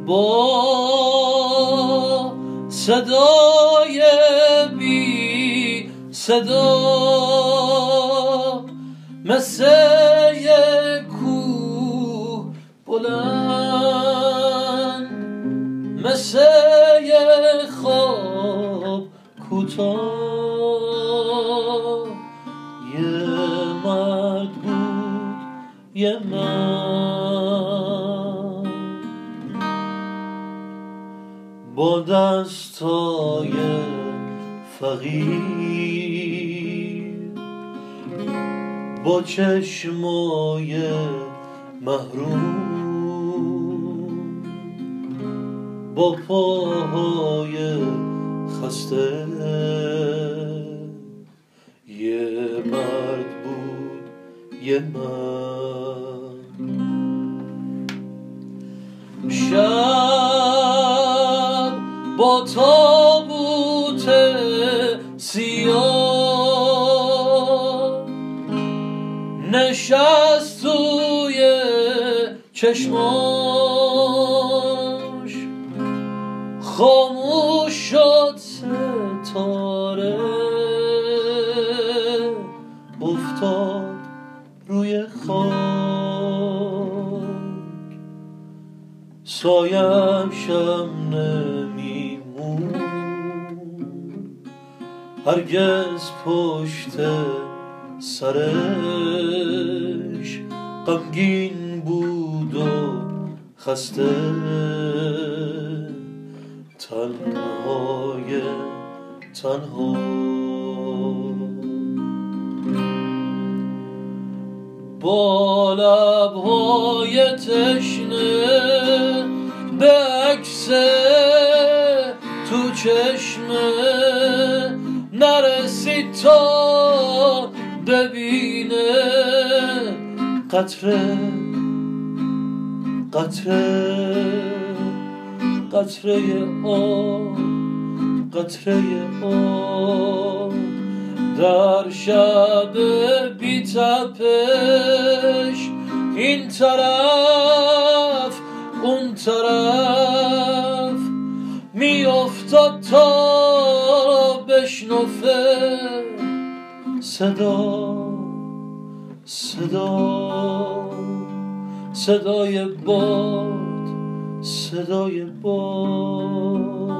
با صدای بی صدا مثل یک کوه بلند، مثل یک خواب کوتاه، یه مرد بود یه مرد با دستای فقیر، با چشمای محروم، با پاهای خسته، یه مرد بود یه مرد. شب با تابوت سیاه نشست توی چشماش، خاموش شد ستاره، افتاد روی خاک، سایم شم نمیمون هرگز پشت سرش، غمگین بود و خسته، تنهای تنها. با لبهای تشنه به عکس تو چشمه نرسید تا ببینه قطره قطره قطره آب، قطره آب در شب بی تپش، این طرف اون طرف می افتاد تا بشنفه صدا صدا صدای باد، صدای باد.